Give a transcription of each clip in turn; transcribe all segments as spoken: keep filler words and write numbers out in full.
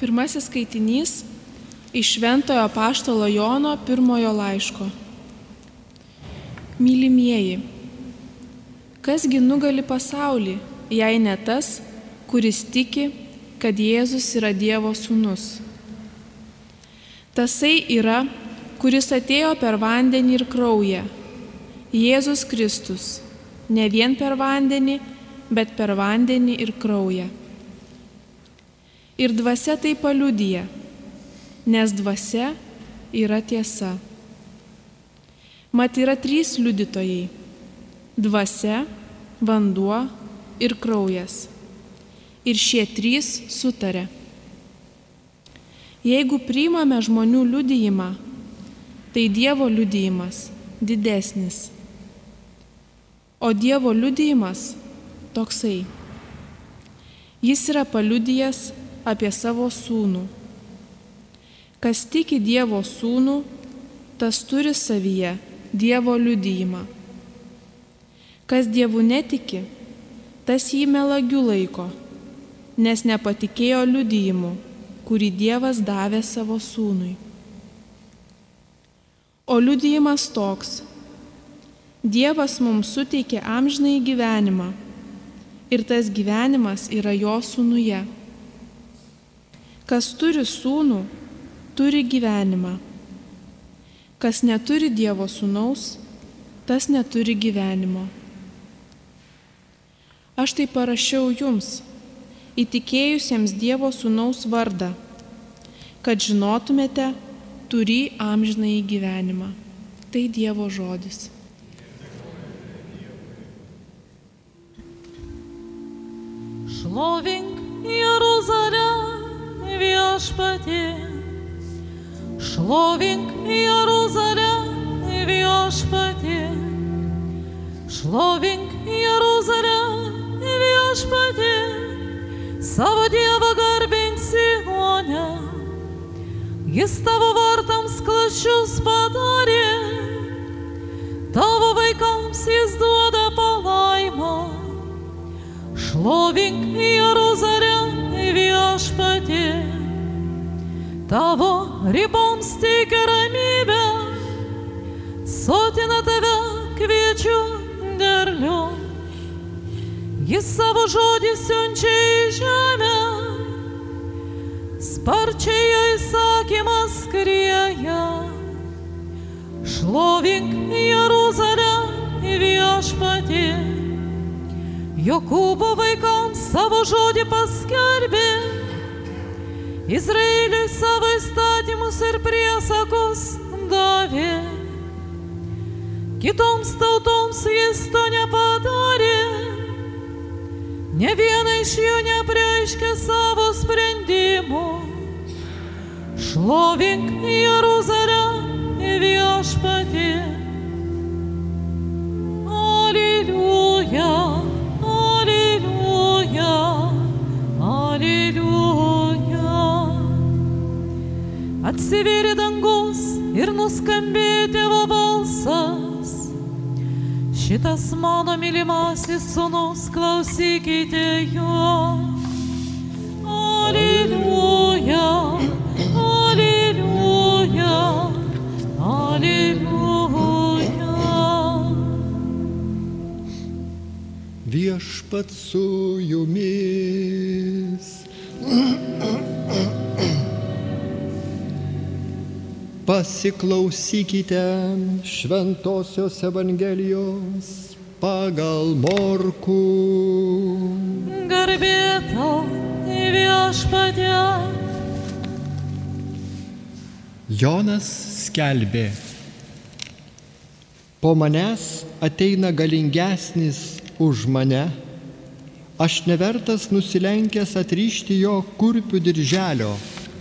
Pirmasis skaitinys iš Šventojo apaštalo Jono pirmojo laiško. Mylimieji, kasgi nugali pasaulį, jei ne tas, kuris tiki, kad Jėzus yra Dievo sūnus. Tasai yra, kuris atėjo per vandenį ir kraują, Jėzus Kristus, ne vien per vandenį, bet per vandenį ir kraują. Ir dvasia tai paliudija, nes dvasia yra tiesa. Mat yra trys liudytojai – dvasia, vanduo ir kraujas. Ir šie trys sutarė. Jeigu priimame žmonių liudijimą, tai Dievo liudijimas didesnis. O Dievo liudijimas toksai. Jis yra paliudijęs apie savo sūnų. Kas tiki Dievo sūnų, tas turi savyje Dievo liudijimą. Kas Dievu netiki, tas jį melagiu laiko, nes nepatikėjo liudijimu, kurį Dievas davė savo sūnui. O liudijimas toks: Dievas mums suteikė amžinąjį gyvenimą, ir tas gyvenimas yra jo sūnuje. Kas turi sūnų, turi gyvenimą. Kas neturi Dievo sūnaus, tas neturi gyvenimo. Aš tai parašiau jums, įtikėjusiems Dievo sūnaus vardą, kad žinotumėte, turį amžinąjį gyvenimą. Tai Dievo žodis. Šlovink Jeruzalę, viešpatie, šlovink Jeruzalę, viešpatie, šlovink Jeruzalę, viešpatie, savo Dievą garbink Sione, jis tavo vartams klaščius padarė, tavo vaikams jis duoda palaimą. Šlovink Jeruzalę, viešpatie, tavo riboms teikia ramybę, sotina tave kviečiu derliu. Jis savo žodį siunčia į žemę, sparčiai jo įsakymas skrieja. Šlovink Jeruzalę, viešpatie, Jokūbo vaikams savo žodį paskelbė, Izraeliui savo įstatymus ir priesakus davė. Kitoms tautoms jis to nepadarė, ne viena iš jų neapreiškė savo sprendimų. Šlovink Jeruzalę, viešpatie. Aleliuja, aleliuja, aleliuja. Atsivėrė dangus ir nuskambėjo Tėvo balsas. Šitas mano mylimasis sūnus, klausykite jo. Aleliuja, aleliuja, aleliuja. Viešpats su jumis. Pasiklausykite Šventosios Evangelijos pagal Morkų. Garbė tau, viešpatie. Jonas skelbė: po manęs ateina galingesnis už mane, aš nevertas nusilenkęs atrišti jo kurpių dirželio.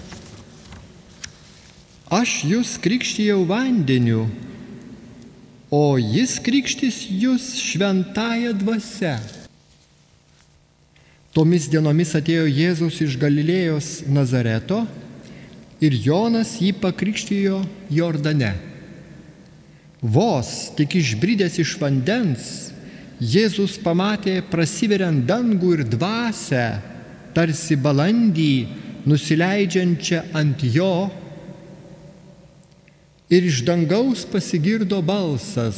Aš jūs krikštijau vandeniu, o jis krikštys jūs šventąja dvasia. Tomis dienomis atėjo Jėzus iš Galilėjos Nazareto ir Jonas jį pakrikštijo Jordane. Vos tik išbridęs iš vandens, Jėzus pamatė prasiveriant dangų ir dvasią, tarsi balandį nusileidžiančią ant jo, ir iš dangaus pasigirdo balsas: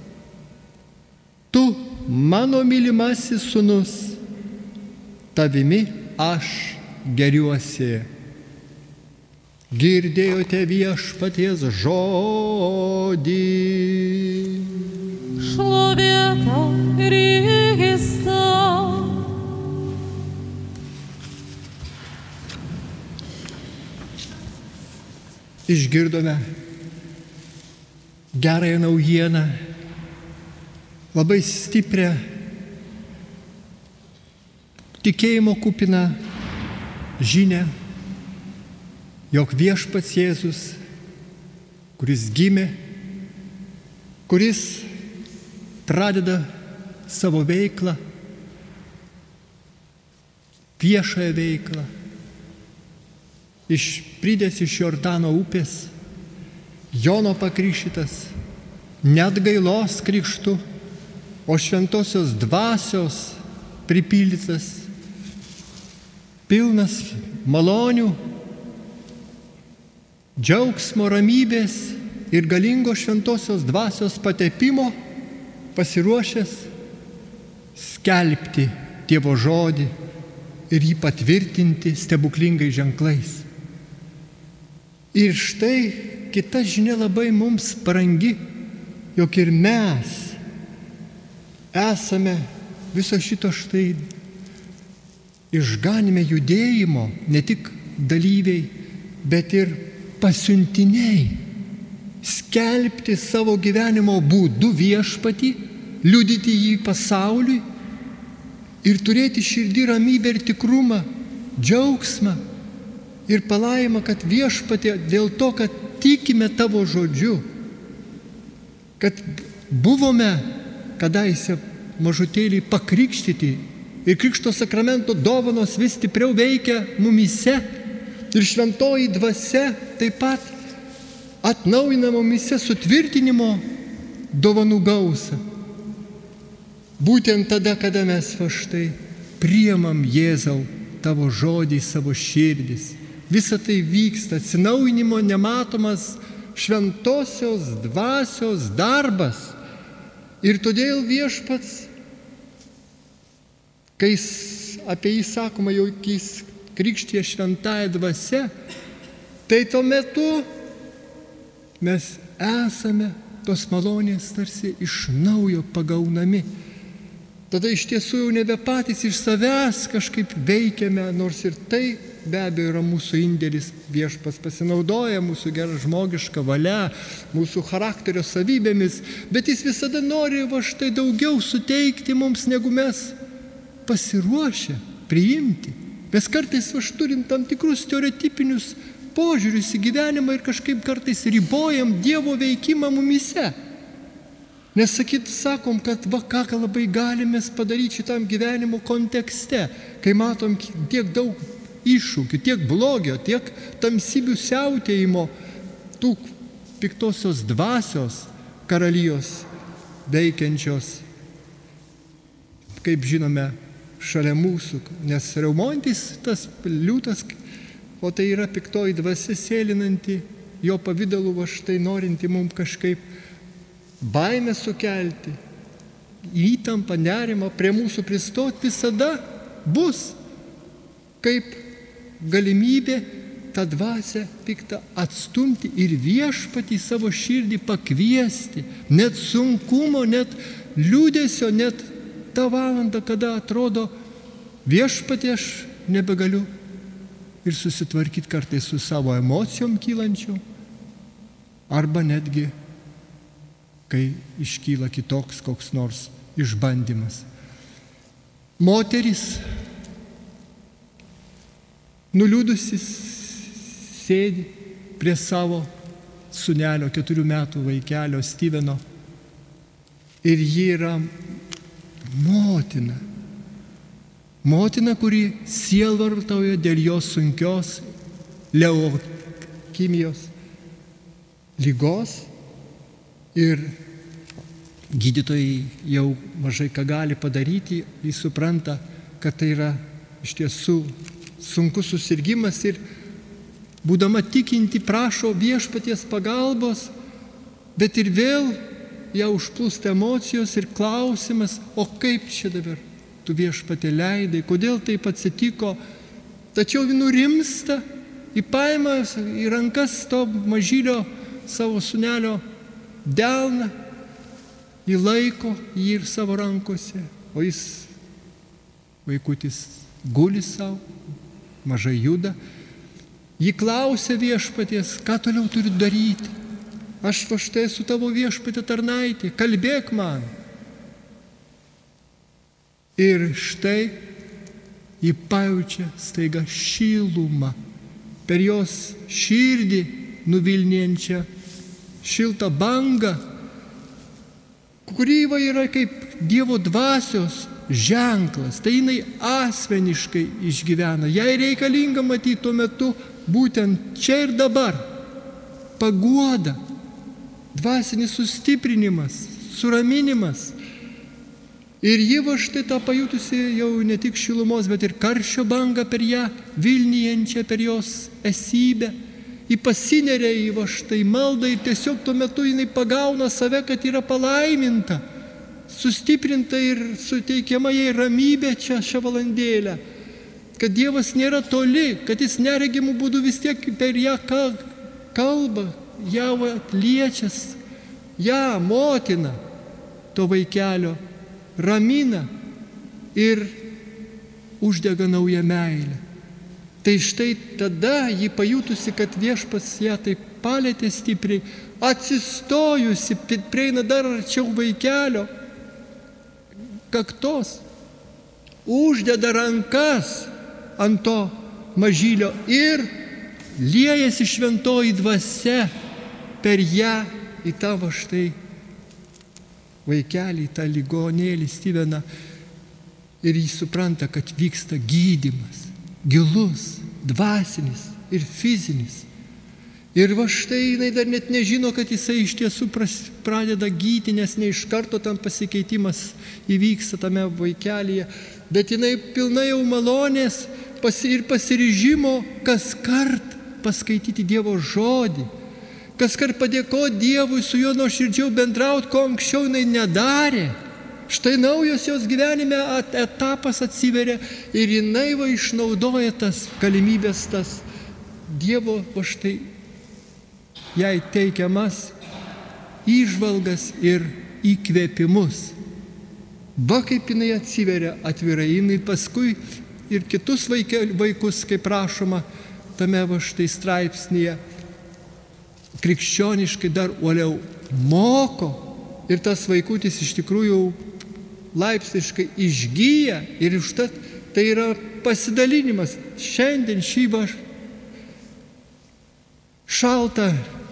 Tu, mano mylimasis sūnus, tavimi aš geriuosi. Girdėjote viešpaties žodį. Šlovė tau, Kriste. Išgirdome gerąją naujieną, labai stiprią, tikėjimo kupiną žinią, jog viešpats Jėzus, kuris gimė, kuris pradeda savo veiklą, viešąją veiklą, išpridės iš Jordano upės, Jono pakrikštytas, net gailos krikštu, o šventosios dvasios pripildytas, pilnas malonių, džiaugsmo, ramybės ir galingo šventosios dvasios patepimo, pasiruošęs skelbti Dievo žodį ir jį patvirtinti stebuklingais ženklais. Ir štai kita žinia labai mums brangi, jog ir mes esame viso šito štai išganime judėjimo, ne tik dalyviai, bet ir pasiuntiniai, skelbti savo gyvenimo būdu viešpatį, liudyti jį pasauliui ir turėti širdį ramybę ir tikrumą, džiaugsmą ir palaimą, kad viešpatė dėl to, kad tikime tavo žodžiu, kad buvome kadaise mažutėliai pakrikštyti ir krikšto sakramento dovanos vis stipriau veikia mumyse ir šventoji dvasia taip pat atnaujina mumyse sutvirtinimo dovanų gausą. Būtent tada, kada mes va štai priimam Jėzau tavo žodį į savo širdis. Visa tai vyksta, atsinaujinimo nematomas šventosios dvasios darbas. Ir todėl viešpats, kai apie jį sakoma, jog jis krikštija šventąją dvasią, tai tuo metu mes esame tos malonės tarsi iš naujo pagaunami. Tada iš tiesų jau nebe patys iš savęs kažkaip veikiame, nors ir tai be abejo yra mūsų indėlis. Viešpats pasinaudoja mūsų gerą žmogišką valią, mūsų charakterio savybėmis, bet jis visada nori va štai daugiau suteikti mums, negu mes pasiruošę priimti. Mes kartais va turim tam tikrus stereotipinius požiūrius į gyvenimą ir kažkaip kartais ribojam Dievo veikimą mumyse. Nes sakyt, sakom, kad va ką labai galime padaryti šitam gyvenimo kontekste, kai matom tiek daug iššūkių, tiek blogio, tiek tamsybių siautėjimo, tų piktosios dvasios karalijos veikiančios, kaip žinome, šalia mūsų, nes reumontis tas liūtas, o tai yra piktoji dvasia sėlinanti, jo pavidalu va štai norinti mums kažkaip baimę sukelti, įtampą, nerimą prie mūsų pristoti, visada bus kaip galimybė tą dvasią piktą atstumti ir viešpatį savo širdį pakviesti, net sunkumo, net liūdesio, net tą valandą, kada atrodo viešpatį aš nebegaliu ir susitvarkyti kartais su savo emocijom kylančiu, arba netgi kai iškyla kitoks koks nors išbandymas. Moteris nuliūdusis sėdi prie savo sūnelio, keturių metų vaikelio Steveno, ir ji yra motina. Motina, kuri sielvartauja dėl jos sunkios leukemijos ligos, ir gydytojai jau mažai ką gali padaryti, jis supranta, kad tai yra iš tiesų sunkus susirgymas ir būdama tikinti prašo viešpaties pagalbos, bet ir vėl ją užplūsta emocijos ir klausimas, o kaip čia dabar tu viešpatie leidai, kodėl taip atsitiko. Tačiau ji nurimsta, įpaima į rankas to mažylio savo sūnelio delną, įlaiko jį ir savo rankose, o jis, vaikutis, guli savo, mažai juda. Ji klausia viešpaties, ką toliau turiu daryti. Aš va štai esu tavo viešpatė tarnaitė, kalbėk man. Ir štai ji pajaučia staiga šilumą, per jos širdį nuvilniančią šiltą bangą, kuri yra kaip Dievo dvasios ženklas. Tai jinai asmeniškai išgyvena. Jai reikalinga matyti tuo metu būtent čia ir dabar paguoda, dvasinis sustiprinimas, suraminimas. Ir ji va štai tą pajutusi jau ne tik šilumos, bet ir karščio bangą per ją, vilnijančią per jos esybę. Ji pasineria į va štai maldą ir tiesiog tuo metu jinai pagauna save, kad yra palaiminta, sustiprinta ir suteikiama jai ramybė čia šią valandėlę. Kad Dievas nėra toli, kad jis neregimų būdų vis tiek per ją kalba, ją liečias, ją motina to vaikelio ramina ir uždega naują meilę. Tai štai tada ji pajutusi, kad viešpats ją taip palėtė stipriai, atsistojusi, prieina dar arčiau vaikelio kaktos, uždeda rankas ant to mažylio ir liejasi šventoji dvasia per ją į tavo štai vaikelį, tą ligonėlį Steveną. Ir jis supranta, kad vyksta gydymas, gilus, dvasinis ir fizinis. Ir va štai jinai dar net nežino, kad jisai iš tiesų pradeda gydyti, nes ne iš karto tam pasikeitimas įvyksta tame vaikelyje, bet jinai pilna jau malonės ir pasiryžimo kas kart paskaityti Dievo žodį, kas kart padėkoti Dievui, su juo nuoširdžiau bendrauti, ko anksčiau jinai nedarė. Štai naujos jos gyvenime etapas atsiveria ir jinai va išnaudoja tas galimybės, tas Dievo va štai jai teikiamas įžvalgas ir įkvėpimus. Va kaip jinai atsiveria atvirai, jinai paskui ir kitus vaikus, kaip rašoma tame va štai straipsnėje, krikščioniškai dar uoliau moko ir tas vaikutis iš tikrųjų laipsniškai išgyja ir užtat tai yra pasidalinimas. Šiandien šį va šaltą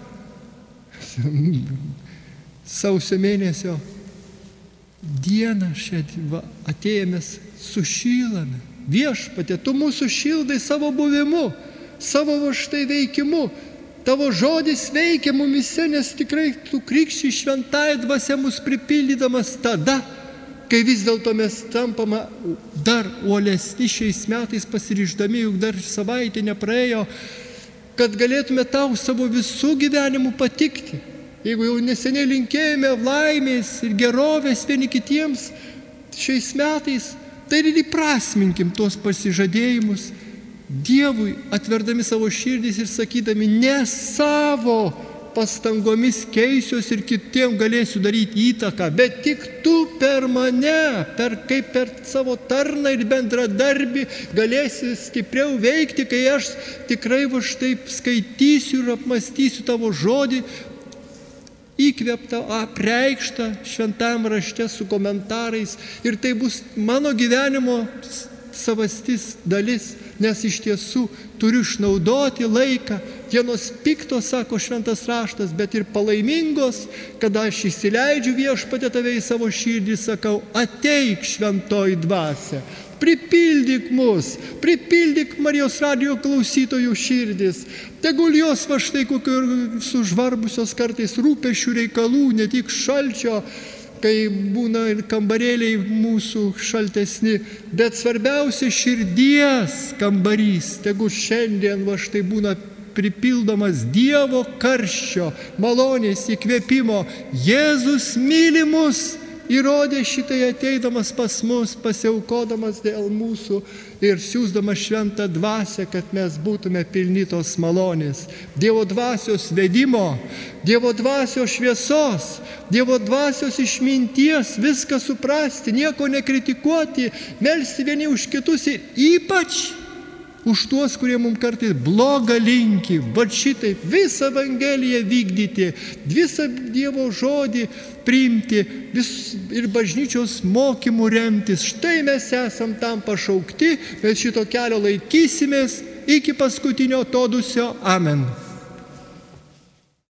sausio mėnesio dieną šią atėjomės sušylame. Viešpatie, tu mūsų šildai savo buvimu, savo va štai veikimu. Tavo žodis veikia mumise, nes tikrai tu krikščiai šventąja dvasia mus pripildydamas tada, kai vis dėlto mes tampama dar uolesni šiais metais pasiryždami, juk dar savaitė nepraėjo, kad galėtume tau savo visų gyvenimų patikti. Jeigu jau neseniai linkėjome laimės ir gerovės vieni kitiems šiais metais, tai ir įprasminkim tuos pasižadėjimus Dievui, atverdami savo širdis ir sakydami, ne savo pastangomis keisiuos ir kitiem galėsiu daryti įtaką, bet tik tu per mane, per, kaip per savo tarną ir bendradarbį galėsi stipriau veikti, kai aš tikrai va štaip skaitysiu ir apmastysiu tavo žodį, įkvėptą, apreikštą šventam rašte su komentarais. Ir tai bus mano gyvenimo savastis dalis, nes iš tiesų turiu išnaudoti laiką. Dienos piktos, sako šventas raštas, bet ir palaimingos, kada aš įsileidžiu viešpatę tave į savo širdį, sakau, ateik šventoji dvasia, pripildyk mus, pripildyk Marijos radijo klausytojų širdis. Tegul jos va štai kokio sužvarbusios kartais rūpesčių reikalų, ne tik šalčio, kai būna ir kambarėliai mūsų šaltesni, bet svarbiausia širdies kambarys, tegu šiandien va štai būna pripildomas Dievo karščio, malonės, įkvėpimo. Jėzus myli mus, įrodė šitai ateidamas pas mus, pasiaukodamas dėl mūsų ir siūsdamas šventą dvasią, kad mes būtume pilni tos malonės. Dievo dvasios vedimo, Dievo dvasios šviesos, Dievo dvasios išminties, viską suprasti, nieko nekritikuoti, melsti vieni už kitus ir ypač už tuos, kurie mums kartais blogą linki, va šitaip visą Evangeliją vykdyti, visą Dievo žodį priimti vis, ir bažnyčios mokymų remtis. Štai mes esam tam pašaukti, mes šito kelio laikysimės iki paskutinio atodūsio. Amen.